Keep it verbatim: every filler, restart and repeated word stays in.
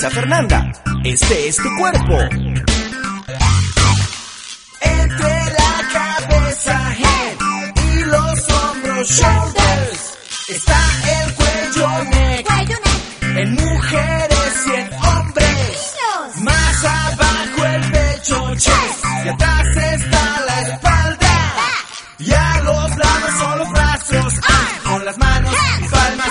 Luisa Fernanda, este es tu cuerpo. Entre la cabeza, head, y los hombros, shoulders, está el cuello, neck, Cuello, neck. en mujeres y en hombres. Niños. Más abajo el pecho, chest, y atrás está la espalda. Y a los lados son los brazos, ah, con las manos y palmas